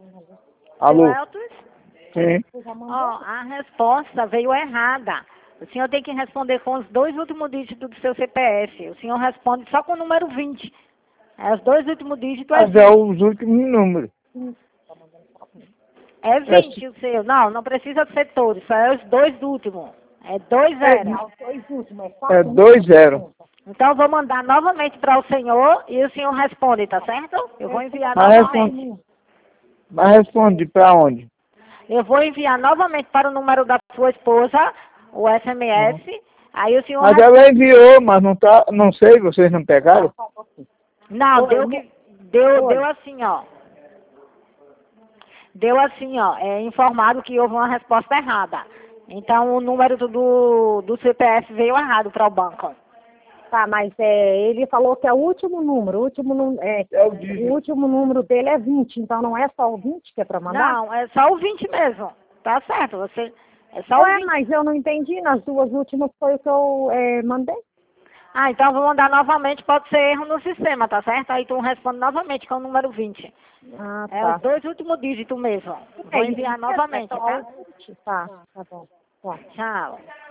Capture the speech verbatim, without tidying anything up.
Alô? Elton? Sim. Ó, a resposta veio errada. O senhor tem que responder com os dois últimos dígitos do seu C P F. O senhor responde só com o número vinte. É, os dois últimos dígitos é Mas é vinte. os últimos números. É vinte o seu. Não, não precisa ser todos, só é os dois últimos. É dois zero. É dois zero. Então eu vou mandar novamente para o senhor e o senhor responde, tá certo? Eu vou enviar Mas novamente. responde, mas responde para onde? Eu vou enviar novamente para o número da sua esposa, o S M S. Aí o senhor Mas responde. ela enviou, mas não tá, não sei, vocês não pegaram? Não, deu que deu, deu assim, ó. Deu assim, ó, é informado que houve uma resposta errada. Então o número do, do, do C P F veio errado para o banco. Tá, mas é, ele falou que é o último número, o último, nu- é, É o o dígito. último número dele é vinte, então não é só o vinte que é para mandar? Não, é só o vinte mesmo. Tá certo, você. É só o Ué, vinte. mas eu não entendi, nas duas últimas foi o que eu é, mandei. Ah, então eu vou mandar novamente, pode ser erro no sistema, tá certo? Aí tu responde novamente com o número vinte. Ah, É tá. os dois últimos dígitos mesmo. É, Vou isso enviar mesmo, é novamente, só tá? o vinte. Tá, tá bom. Tá. Tchau.